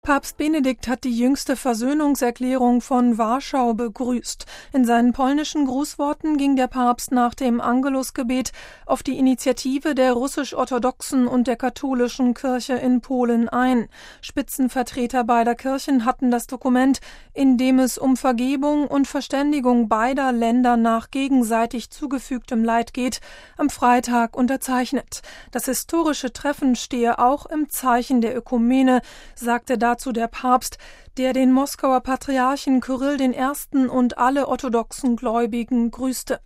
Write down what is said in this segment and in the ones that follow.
Papst Benedikt hat die jüngste Versöhnungserklärung von Warschau begrüßt. In seinen polnischen Grußworten ging der Papst nach dem Angelusgebet auf die Initiative der russisch-orthodoxen und der katholischen Kirche in Polen ein. Spitzenvertreter beider Kirchen hatten das Dokument, in dem es um Vergebung und Verständigung beider Länder nach gegenseitig zugefügtem Leid geht, am Freitag unterzeichnet. Das historische Treffen stehe auch im Zeichen der Ökumene, sagte dazu der Papst, der den Moskauer Patriarchen Kyrill I. und alle orthodoxen Gläubigen grüßte.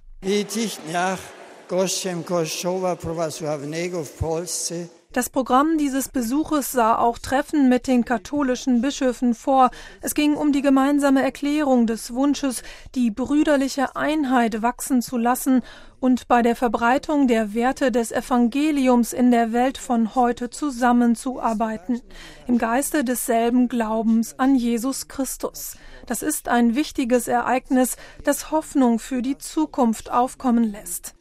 Das Programm dieses Besuches sah auch Treffen mit den katholischen Bischöfen vor. Es ging um die gemeinsame Erklärung des Wunsches, die brüderliche Einheit wachsen zu lassen und bei der Verbreitung der Werte des Evangeliums in der Welt von heute zusammenzuarbeiten, im Geiste desselben Glaubens an Jesus Christus. Das ist ein wichtiges Ereignis, das Hoffnung für die Zukunft aufkommen lässt.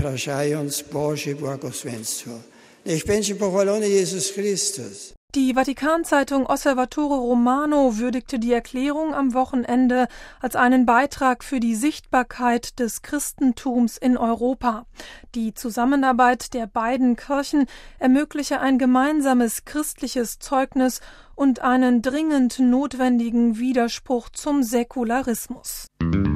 Die Vatikan-Zeitung Osservatore Romano würdigte die Erklärung am Wochenende als einen Beitrag für die Sichtbarkeit des Christentums in Europa. Die Zusammenarbeit der beiden Kirchen ermögliche ein gemeinsames christliches Zeugnis und einen dringend notwendigen Widerspruch zum Säkularismus.